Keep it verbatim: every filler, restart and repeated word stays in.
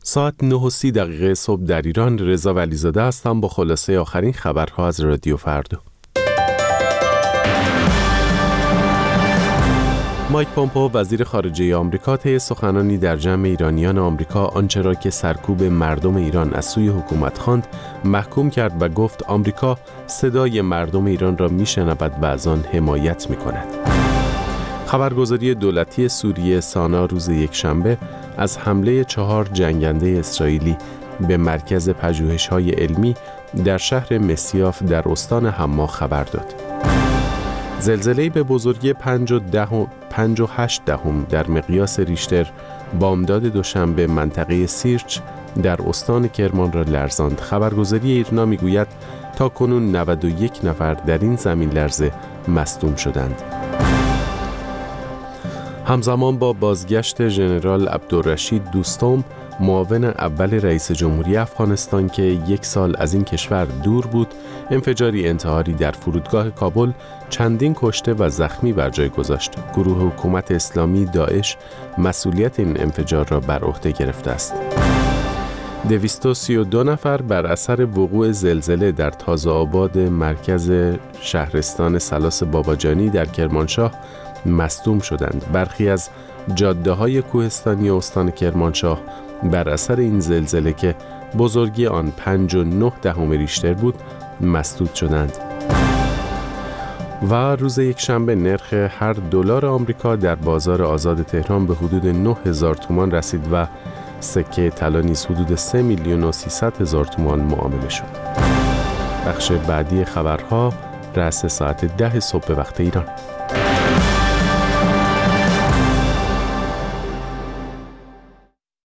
ساعت نه و سی دقیقه صبح در ایران. رضا ولیزاده هستم با خلاصه آخرین خبرها از رادیو فردا. مایک پومپئو وزیر خارجه آمریکا طی سخنانی در جمع ایرانیان آمریکا آنچه را که سرکوب مردم ایران از سوی حکومت خواند محکوم کرد و گفت آمریکا صدای مردم ایران را میشنود و از آن حمایت میکند. خبرگزاری دولتی سوریه سانا روز یکشنبه از حمله چهار جنگنده اسرائیلی به مرکز پژوهش‌های علمی در شهر مسیاف در استان حما خبر داد. زلزله‌ای به بزرگی پنج و ده و پنج و هشت دهم در مقیاس ریشتر بامداد دوشنبه منطقه سیرچ در استان کرمان را لرزاند. خبرگزاری ایرنا میگوید تا کنون نود و یک نفر در این زمین لرزه مصدوم شدند. همزمان با بازگشت ژنرال عبدالرشید دوستم، معاون اول رئیس جمهوری افغانستان که یک سال از این کشور دور بود، انفجاری انتحاری در فرودگاه کابل چندین کشته و زخمی بر جای گذاشت. گروه حکومت اسلامی داعش مسئولیت این انفجار را بر عهده گرفته است. دویست و سی و دو نفر بر اثر وقوع زلزله در تازه آباد مرکز شهرستان سلاس باباجانی در کرمانشاه مصدوم شدند. برخی از جاده‌های کوهستانی استان کرمانشاه بر اثر این زلزله که بزرگی آن پنج و نه دهم ریشتر بود مسدود شدند. و روز یکشنبه نرخ هر دلار آمریکا در بازار آزاد تهران به حدود نه هزار تومان رسید و سکه طلا نیز حدود سه میلیون و سیصد هزار تومان معامله شد. بخش بعدی خبرها رأس ساعت ده صبح وقت ایران.